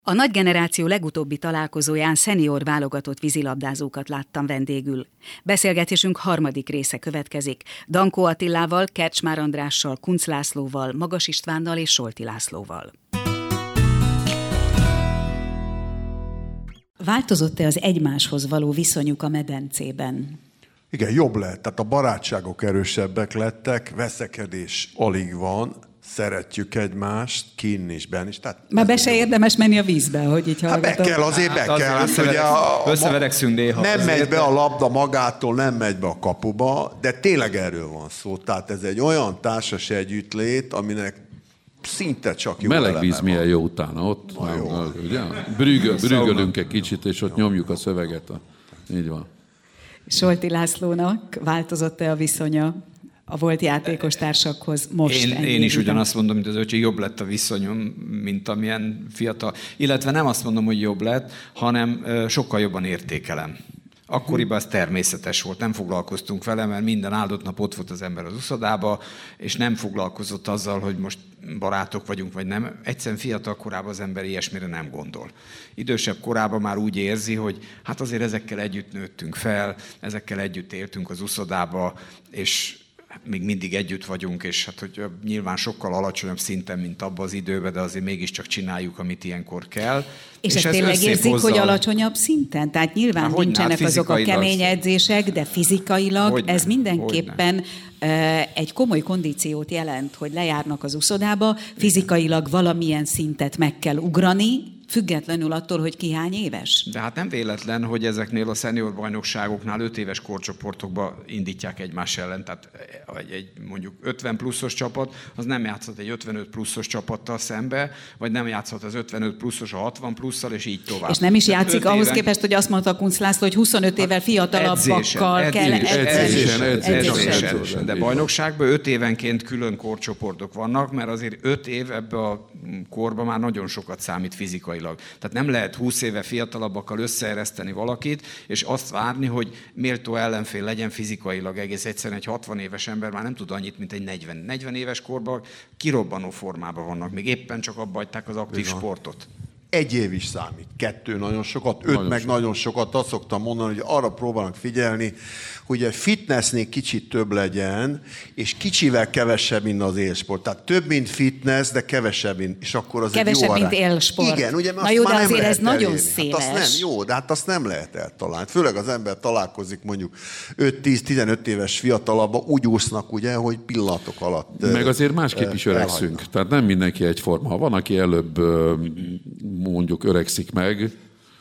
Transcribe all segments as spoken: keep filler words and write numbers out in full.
A nagy generáció legutóbbi találkozóján szenior válogatott vízilabdázókat láttam vendégül. Beszélgetésünk harmadik része következik. Dankó Attilával, Kercsmár Andrással, Kunc Lászlóval, Magas Istvánnal és Solti Lászlóval. Változott-e az egymáshoz való viszonyuk a medencében? Igen, jobb lett. Tehát a barátságok erősebbek lettek, veszekedés alig van, szeretjük egymást, kinn is, benn is. Tehát már be se érdemes menni a vízbe, hogy így hallgatom. Hát be kell, azért hát be kell. Hát összeverek, ugye a, a, összeverekszünk néha. Nem azért, megy be a labda magától, nem megy be a kapuba, de tényleg erről van szó. Tehát ez egy olyan társas együttlét, aminek szinte csak jó meleg víz van. milyen jó utána, ott Na, jó. ugye? Brügöl, brügölünk egy kicsit, és ott nyomjuk a szöveget. A... Így van. Solti Lászlónak változott-e a viszonya a volt játékos társakhoz most? Én, én is ugyanazt mondom, mint az öcsi, jobb lett a viszonyom, mint amilyen fiatal. Illetve nem azt mondom, hogy jobb lett, hanem sokkal jobban értékelem. Akkoriban ez természetes volt, nem foglalkoztunk vele, mert minden áldott nap ott volt az ember az uszodába, és nem foglalkozott azzal, hogy most barátok vagyunk, vagy nem. Egyszerűen fiatal korában az ember ilyesmire nem gondol. Idősebb korában már úgy érzi, hogy hát azért ezekkel együtt nőttünk fel, ezekkel együtt éltünk az uszodába, és még mindig együtt vagyunk, és hát hogy nyilván sokkal alacsonyabb szinten, mint abban az időben, de azért mégiscsak csináljuk, amit ilyenkor kell. És, és ezt tényleg érzik, hozzal... hogy alacsonyabb szinten? Tehát nyilván Há, nincsenek hát azok a kemény edzések, de fizikailag hogyne, ez mindenképpen hogyne. Egy komoly kondíciót jelent, hogy lejárnak az uszodába, fizikailag valamilyen szintet meg kell ugrani, függetlenül attól, hogy ki hány éves? De hát nem véletlen, hogy ezeknél a szenior bajnokságoknál öt éves korcsoportokba indítják egymás ellen. Tehát egy mondjuk ötven pluszos csapat, az nem játszhat egy ötvenöt pluszos csapattal szembe, vagy nem játszhat az ötvenöt pluszos a hatvan plusszal, és így tovább. És nem is játszik ahhoz éven... képest, hogy azt mondta Kunc László, hogy huszonöt évvel fiatalabbakkal kell edzésen. De bajnokságban öt évenként külön korcsoportok vannak, mert azért öt év ebbe a korban már nagyon sokat számít fizikai. Tehát nem lehet húsz éve fiatalabbakkal összeereszteni valakit, és azt várni, hogy méltó ellenfél legyen fizikailag. Egész egyszerűen egy hatvan éves ember már nem tud annyit, mint egy negyven. negyven éves korban kirobbanó formában vannak, még éppen csak abba hagyták az aktív Bizony. sportot. Egy év is számít, kettő nagyon sokat, öt nagyon meg sokat. nagyon sokat. Azt szoktam mondani, hogy arra próbálnak figyelni, hogy a fitnessnél kicsit több legyen, és kicsivel kevesebb, mint az élsport. Tehát több, mint fitness, de kevesebb, mint, és akkor az kevesebb, egy jó mint arány. élsport. Igen, ugye, Na jó, de azért ez nagyon elérni. széles. Hát azt nem, jó, de hát azt nem lehet eltalálni. Főleg az ember találkozik mondjuk öt-tíz-tizenöt éves fiatalabba, úgy úsznak, ugye, hogy pillanatok alatt. Meg azért másképp is öregszünk. Elhagynak. Tehát nem mindenki egyforma. Van, aki előbb mondjuk öregszik meg.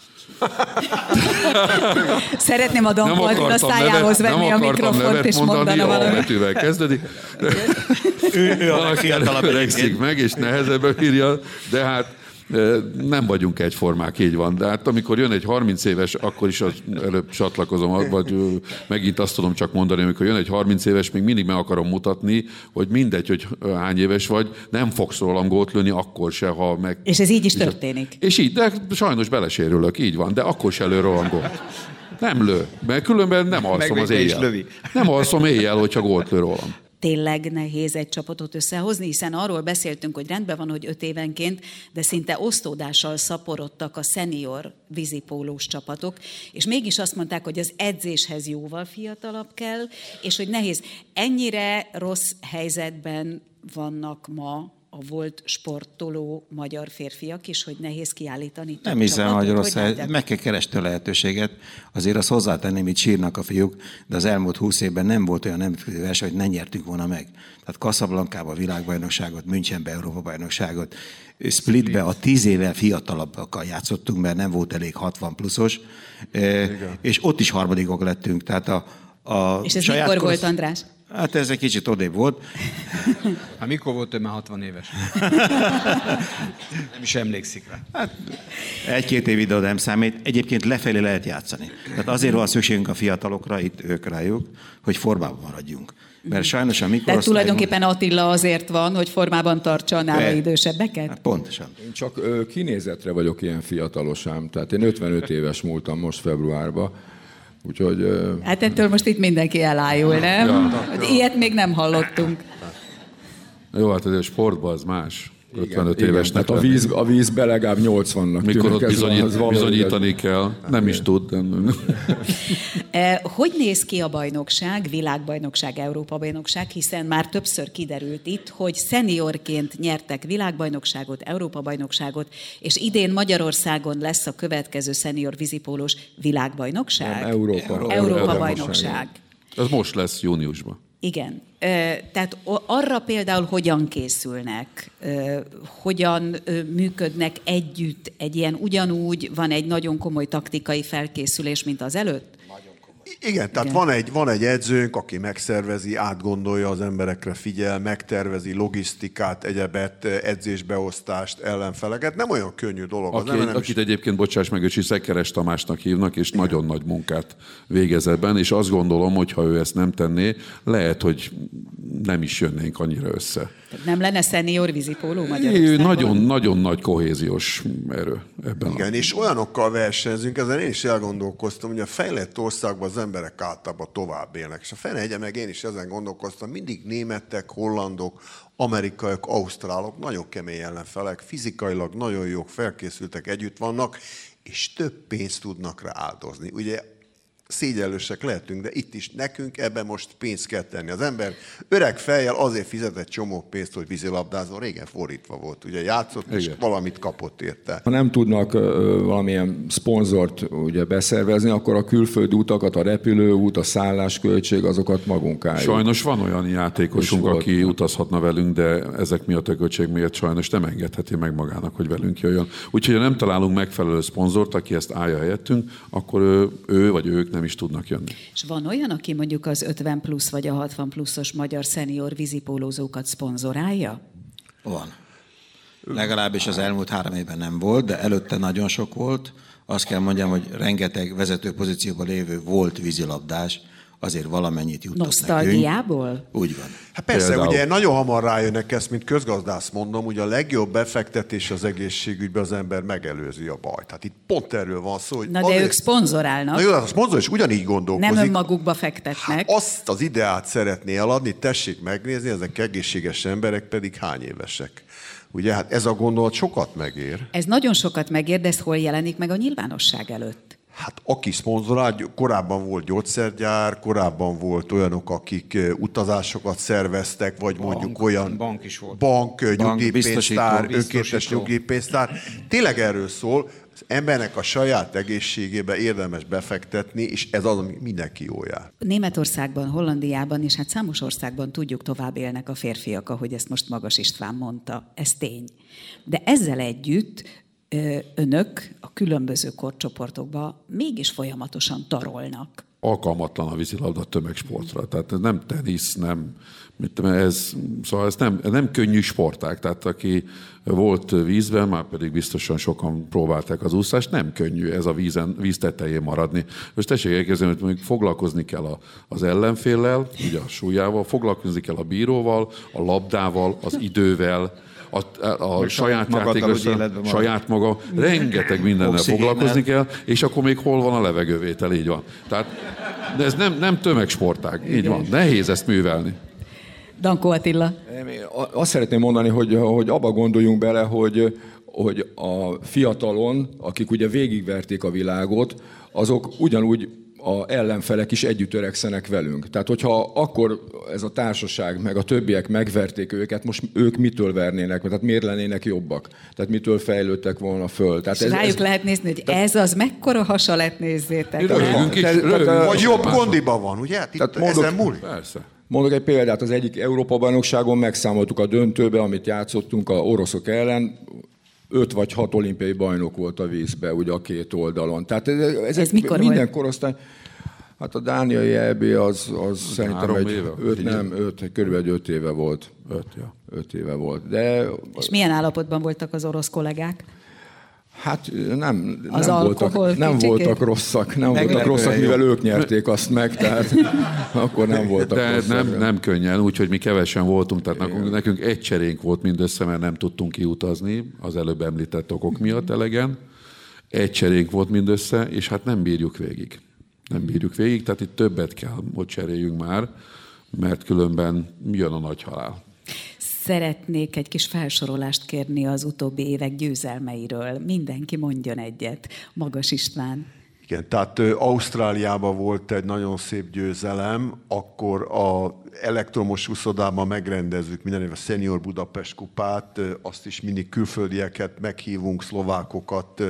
Szeretném a Dankó Attila szájához venni a mikrofont, és mondana valamit. A betűvel kezdődik. Van, aki öregszik meg, és nehezebben írja, de hát nem vagyunk egyformák, így van. De hát amikor jön egy harminc éves, akkor is az, előbb csatlakozom, vagy megint azt tudom csak mondani, amikor jön egy harminc éves, még mindig meg akarom mutatni, hogy mindegy, hogy hány éves vagy, nem fogsz rólam gólt lőni, akkor se, ha meg... És ez így is és történik. És így, de sajnos belesérülök, így van, de akkor se lő rólam gólt. Nem lő, mert különben nem alszom az éjjel. Nem alszom éjjel, hogyha gólt lő rólam. Tényleg nehéz egy csapatot összehozni, hiszen arról beszéltünk, hogy rendben van, hogy öt évenként, de szinte osztódással szaporodtak a szenior vízipólós csapatok, és mégis azt mondták, hogy az edzéshez jóval fiatalabb kell, és hogy nehéz. Ennyire rossz helyzetben vannak ma a volt sportoló magyar férfiak is, hogy nehéz kiállítani. Nem hiszem, hogy rossz helyzet. Meg kell keresni a lehetőséget. Azért azt hozzátenném, itt sírnak a fiúk, de az elmúlt húsz évben nem volt olyan nemzetközi verseny, hogy ne nyertünk volna meg. Tehát Casablancában világbajnokságot, Münchenben Európa-bajnokságot, Splitbe a tíz éve fiatalabbakkal játszottunk, mert nem volt elég hatvan pluszos, Igen. és ott is harmadikok lettünk. Tehát a, a és ez mikor kor... volt, András? Hát ez egy kicsit odébb volt. Hát mikor volt ő már hatvan éves? Nem is emlékszik rá. Hát egy-két év ide nem számít. Egyébként lefelé lehet játszani. Tehát azért van szükségünk a fiatalokra, itt ők rájuk, hogy formában maradjunk. Mert sajnos a mikor... Tehát tulajdonképpen Attila azért van, hogy formában tartsa a nála idősebbeket? Hát pontosan. Én csak ö, kinézetre vagyok ilyen fiatalosám. Tehát én ötvenöt éves múltam most februárban. Úgyhogy... Hát ettől most itt mindenki elájul, nem? Ja, ja. Ilyet még nem hallottunk. Jó, hát ez a sportban az más. ötvenöt évesnek. Tehát a, víz, a vízbe legalább nyolcvannak. Mikor ott bizonyít, van, bizonyítani kell, nem is tud. Nem. Hogy néz ki a bajnokság, világbajnokság, Európa-bajnokság, hiszen már többször kiderült itt, hogy szeniorként nyertek világbajnokságot, Európa-bajnokságot, és idén Magyarországon lesz a következő szenior vízipólós világbajnokság? Nem, Európa. Európa-bajnokság. Ez most lesz júniusban. Igen. Tehát arra például hogyan készülnek, hogyan működnek együtt egy ilyen, ugyanúgy van egy nagyon komoly taktikai felkészülés, mint az előtt? Igen, tehát van egy, van egy edzőnk, aki megszervezi, átgondolja az emberekre, figyel, megtervezi logisztikát, egyebet, edzésbeosztást, ellenfeleket. Nem olyan könnyű dolog. Aki, az nem, nem akit is... egyébként, bocsáss meg, Öcsi, Szekeres Tamásnak hívnak, és igen, nagyon nagy munkát végez ebben, és azt gondolom, hogy ha ő ezt nem tenné, lehet, hogy nem is jönnénk annyira össze. Nem lenne szenior vízipóló Magyarországon? Nagyon, nagyon nagy kohéziós erő ebben. Igen, a... és olyanokkal versenyzünk, ezen én is elgondolkoztam, hogy a fejlett országban az emberek általában tovább élnek. És a fene egye meg én is ezen gondolkoztam, mindig németek, hollandok, amerikaiak, ausztrálok, nagyon kemény ellenfelek, fizikailag nagyon jók, felkészültek, együtt vannak, és több pénzt tudnak rá áldozni. Ugye szégyellősek lehetünk, de itt is nekünk ebben most pénzt kell tenni. Az ember öreg fejjel azért fizetett csomó pénzt, hogy vízilabdázon, régen fordítva volt. Ugye játszott, igen, és valamit kapott érte. Ha nem tudnak uh, valamilyen szponzort ugye beszervezni, akkor a külföldi utakat, a repülőút, a szállásköltség, azokat magunk álljuk. Sajnos van olyan játékosunk, aki utazhatna velünk, de ezek miatt a költség miatt sajnos nem engedheti meg magának, hogy velünk jöjjön. Úgyhogy ha nem találunk megfelelő szponzort, aki ezt állja helyettünk, akkor ő, ő vagy ők nem is tudnak jönni. És van olyan, aki mondjuk az ötven plusz vagy a hatvan pluszos magyar szenior vízipólózókat szponzorálja? Van. Legalábbis az elmúlt három évben nem volt, de előtte nagyon sok volt. Azt kell mondjam, hogy rengeteg vezető pozícióban lévő volt vízilabdás, azért valamennyit juttat nosztalgiából? Nekünk. Úgy van. Hát persze, Például... ugye nagyon hamar rájönnek ezt, mint közgazdász mondom, hogy a legjobb befektetés az egészségügyben az ember megelőzi a bajt. Tehát itt pont erről van szó. Hogy Na de azért... ők szponzorálnak. Na jó, a szponzor is ugyanígy gondolkozik. Nem önmagukba fektetnek. Hát azt az ideát szeretné eladni, tessék megnézni, ezek egészséges emberek pedig hány évesek. Ugye, hát ez a gondolat sokat megér. Ez nagyon sokat megér, de ez hol jelenik meg a nyilvánosság előtt? Hát aki szponzorál, korábban volt gyógyszergyár, korábban volt olyanok, akik utazásokat szerveztek, vagy bank, mondjuk olyan bank, is volt. bank, bank nyugdíjpénztár, önkéntes nyugdíjpénztár. Tényleg erről szól, az embernek a saját egészségébe érdemes befektetni, és ez az, ami mindenki jól jár. Németországban, Hollandiában, és hát számos országban tudjuk, tovább élnek a férfiak, ahogy ezt most Magas István mondta. Ez tény. De ezzel együtt önök a különböző korcsoportokban mégis folyamatosan tarolnak. Alkalmatlan a vízilabda tömegsportra. Tehát nem tenisz, nem... Mit, ez, szóval ez nem, nem könnyű sportág. Tehát aki volt vízben, már pedig biztosan sokan próbálták az úszást, nem könnyű ez a vízen, víz tetején maradni. Most tessék elképzelni, hogy mondjuk foglalkozni kell a, az ellenféllel, ugye a súlyával, foglalkozni kell a bíróval, a labdával, az idővel, a, a saját játékossal, saját maga, rengeteg mindennel foglalkozni kell, és akkor még hol van a levegővétel, így van. Tehát, de ez nem, nem tömegsportág, így van. Nehéz ezt művelni. Dankó Attila. Azt szeretném mondani, hogy, hogy abba gondoljunk bele, hogy, hogy a fiatalon, akik ugye végigverték a világot, azok ugyanúgy a ellenfelek is együtt törekszenek velünk. Tehát, hogyha akkor ez a társaság, meg a többiek megverték őket, most ők mitől vernének, tehát miért lennének jobbak? Tehát mitől fejlődtek volna föl? Tehát ez, rájuk ez... lehet nézni, hogy ez az mekkora hasalet, nézzétek. Rövünk is, vagy jobb kondiban van, ugye? Itt tehát mondok, ezen múlik. Persze. Mondok egy példát, az egyik Európa-bajnokságon megszámoltuk a döntőbe, amit játszottunk a oroszok ellen, öt vagy hat olimpiai bajnok volt a vízbe, ugye a két oldalon. Tehát ez, ez mikor minden volt? Korosztály. Hát a dániai é bé az, az szerintem egy éve? öt, nem, öt, körülbelül öt éve volt. Öt, ja. öt éve volt. De... És milyen állapotban voltak az orosz kollégák? Hát nem, az nem, voltak, nem voltak rosszak, nem Meglepő voltak rosszak, jó. Mivel ők nyerték azt meg, tehát akkor nem voltak De rosszak. Nem, nem könnyen, úgyhogy mi kevesen voltunk, tehát nekünk, nekünk egy cserénk volt mindössze, mert nem tudtunk kiutazni az előbb említett okok miatt elegen. Egy cserénk volt mindössze, és hát nem bírjuk végig. Nem bírjuk végig, tehát itt többet kell, hogy cseréljünk már, mert különben jön a nagy halál. Szeretnék egy kis felsorolást kérni az utóbbi évek győzelmeiről. Mindenki mondjon egyet. Magas István. Igen, tehát Ausztráliában volt egy nagyon szép győzelem, akkor az elektromos úszodában megrendezzük minden év a Senior Budapest kupát, azt is mindig külföldieket meghívunk, szlovákokat,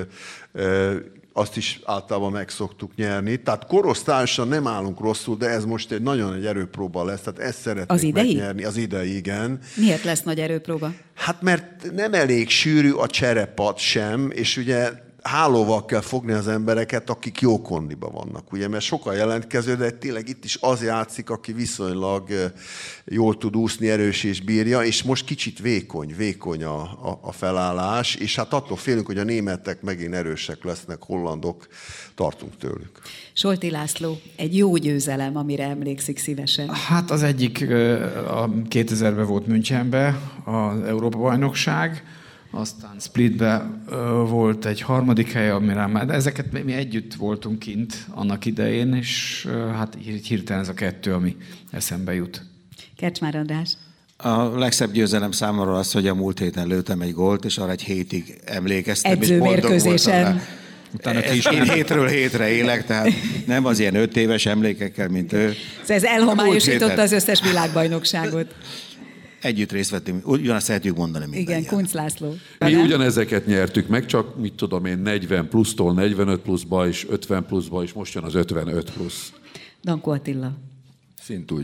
azt is általában meg szoktuk nyerni. Tehát korosztályosan nem állunk rosszul, de ez most egy nagyon egy erőpróba lesz, tehát ezt szeretnék az idei? megnyerni. Az idei, igen. Miért lesz nagy erőpróba? Hát mert nem elég sűrű a cserepad sem, és ugye hálóval kell fogni az embereket, akik jó kondiba vannak, ugye, mert sokan jelentkező, de tényleg itt is az játszik, aki viszonylag jól tud úszni, erős és bírja, és most kicsit vékony, vékony a, a, a felállás, és hát attól félünk, hogy a németek megint erősek lesznek, hollandok, tartunk tőlük. Solti László, egy jó győzelem, amire emlékszik szívesen. Hát az egyik a kétezerben volt Münchenben az Európa-bajnokság, aztán Splitbe volt egy harmadik hely, amire már, de ezeket mi együtt voltunk kint annak idején, és hát hirtelen ez a kettő, ami eszembe jut. Kercsmár András. A legszebb győzelem számomra az, hogy a múlt héten lőttem egy gólt, és arra egy hétig emlékeztem. Edzőmérkőzésen. Utána ki is én hétről hétre élek, tehát nem az ilyen öt éves emlékekkel, mint ő. Ez elhomályosította az összes világbajnokságot. Együtt részt vettünk, ugyanazt szeretjük mondani mindannyian. Igen, Kunc László. Mi ugyanezeket nyertük meg, csak mit tudom én, negyven plusztól negyvenöt pluszba és ötven pluszba, és most jön az ötvenöt plusz. Dankó Attila. Szintúgy.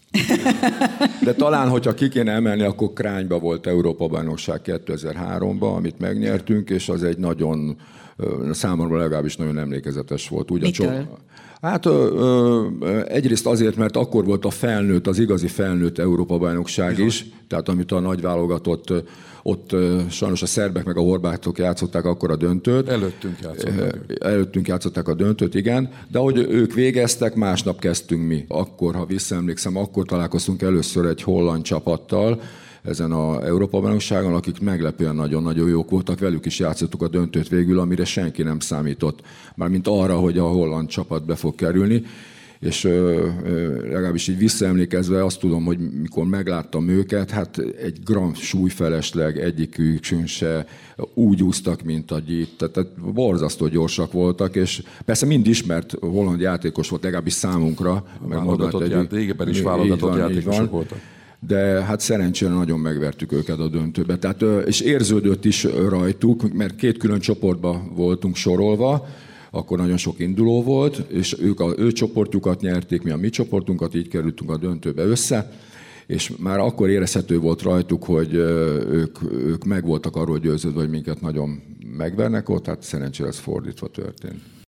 De talán, hogyha ki kéne emelni, akkor Krányba volt Európa-bajnokság kétezer-háromban, amit megnyertünk, és az egy nagyon, számomra legalábbis nagyon emlékezetes volt. Úgy Mitől? Hát ö, ö, egyrészt azért, mert akkor volt a felnőtt, az igazi felnőtt Európa-bajnokság is, tehát amit a nagy válogatott, ott ö, sajnos a szerbek meg a horvátok játszották akkor a döntőt. Előttünk játszották. Előttünk játszották a döntőt, igen, de ahogy ők végeztek, másnap kezdtünk mi. Akkor, ha visszaemlékszem, akkor találkoztunk először egy holland csapattal, ezen az Európa-bajnokságon, akik meglepően nagyon-nagyon jók voltak, velük is játszottuk a döntőt végül, amire senki nem számított. Mármint arra, hogy a holland csapat be fog kerülni, és ö, ö, legalábbis így visszaemlékezve azt tudom, hogy mikor megláttam őket, hát egy gram súlyfelesleg egyikük se úgy úsztak, mint a gyít. Tehát, tehát borzasztó gyorsak voltak, és persze mind ismert holland játékos volt, legalábbis számunkra. Válogatott játék, régebben is válogatott játékosok voltak. De hát szerencsére nagyon megvertük őket a döntőbe. Tehát, és érződött is rajtuk, mert két külön csoportba voltunk sorolva, akkor nagyon sok induló volt, és ők az ő csoportjukat nyerték, mi a mi csoportunkat, így kerültünk a döntőbe össze, és már akkor érezhető volt rajtuk, hogy ők, ők meg voltak arról győződve, hogy minket nagyon megvernek ott, tehát szerencsére ez fordítva történt.